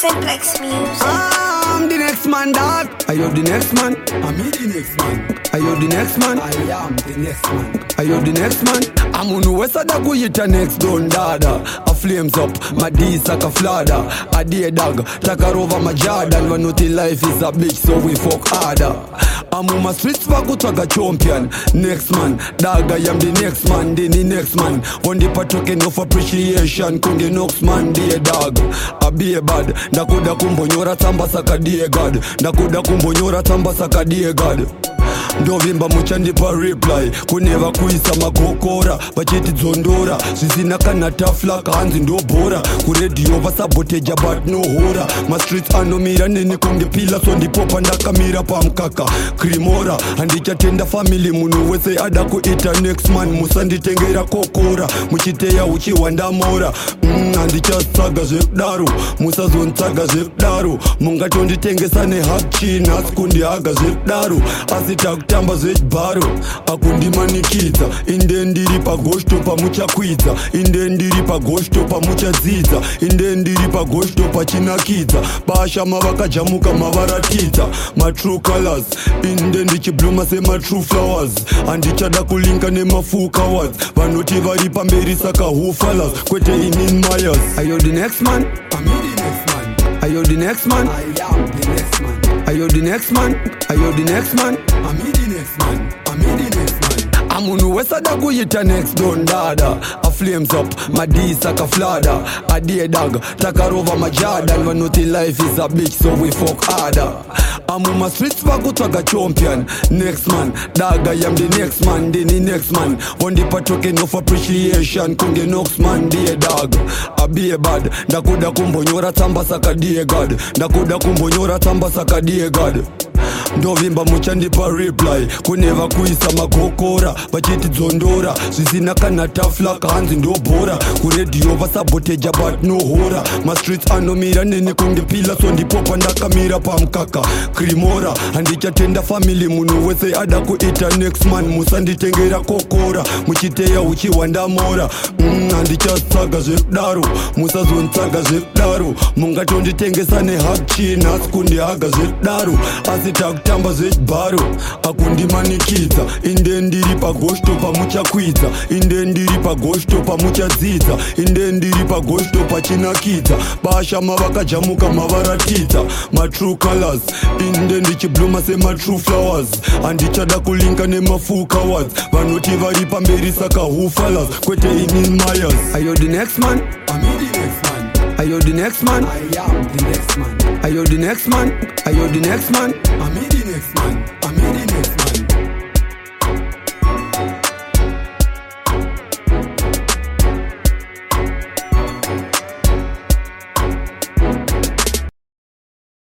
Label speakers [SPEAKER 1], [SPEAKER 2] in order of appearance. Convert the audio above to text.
[SPEAKER 1] Simplex Music.
[SPEAKER 2] I'm the next man, dog. Are you the next man? I'm the next man. Are you the next man? I am the next man. Are you the next man? I'm on the west side of Guyita next door, dada. A flames up, my D saka flada. A dear dog, take her over my Jordan. When nothing life is a bitch, so we fuck harder. I'm on my streets for good like a champion. Next man, dog, I am the next man, then the next man. One day for talking of appreciation, kunge next man, dear dog. I be a bad, nakuda kumbonyora tamba saka dear God. Nakuda kumbonyora tamba saka dear God. Ndovimba muchandipa reply kuneva kuisa makokora vachiti dzondora zvisina kana tafla kahanzi ndobhora kuredhiyo vasaboteja but no hora mastreets anomira neni kunge pila so ndipopa ndakamira pamukaka krimora handichatenda family munhu wese ada kuita next man musanditengera kokora muchiteya uchiwandamora handichatsaga zvekudaro musazonitsaga zvekudaro mungatonditengesa nehakchina asi kundihaga zvekudaro asi takutamba zvechibharo akundimanikidza inde ndiri pagoshto pamuchakwidza inde ndiri pagoshto pamuchadzidza inde ndiri pagoshto pachinakidza bashama vakajamuka mavaratidza matrue colors inde ndichibloma sematrue flowers handichada kulinka nemafuka words vanoti vari pamberi saka hufalas kwete inin myers. Are you the next man? I'm the next man. Are you the next man? I am the next man. Are you the next man? Are you the next man? I'm the next man. I'm the next man. I'm on the west side of Guyita next door, dada. A flames up, my D saka flada. A dear dog, take her over my Jordan. When nothing life is a bitch, so we fuck harder. I'm on my streets for good like a champion. Next man, dog, I am the next man, then the next man. One day for talking of appreciation, kunge next man, dear dog. I be a bad, nakuda kumbonyora tamba saka dear God. Nakuda kumbonyora tamba saka dear God. Ndovimba muchandipa reply kuneva kuisa makokora vachiti dzondora zvisina kana tafla kahanzi ndobhora kuredhiyo vasaboteja but no hora mastreets anomira neni kunge pila so ndipopa ndakamira pamukaka krimora handichatenda family munhu wese ada kuita next man musanditengera kokora muchiteya uchiwandamora handichatsaga zvekudaro musazonitsaga zvekudaro mungatonditengesa nehakchina asi kundihaga zvekudaro asi takutamba zvechibharo akundimanikidza inde ndiri pagoshto pamuchakwidza inde ndiri pagoshto pamuchadzidza inde ndiri pagoshto pachinakidza bashama vakajamuka mavaratidza matrue colors inde ndichibloma sematrue flowers handichada kulinka nemafuka words vanoti vari pamberi saka hufalas kwete inin myers. Are you the next man? I'm the next man. Are you the next man? I am the next man. Are you the next man? Are you the next man? I'm the next man. I'm the next man.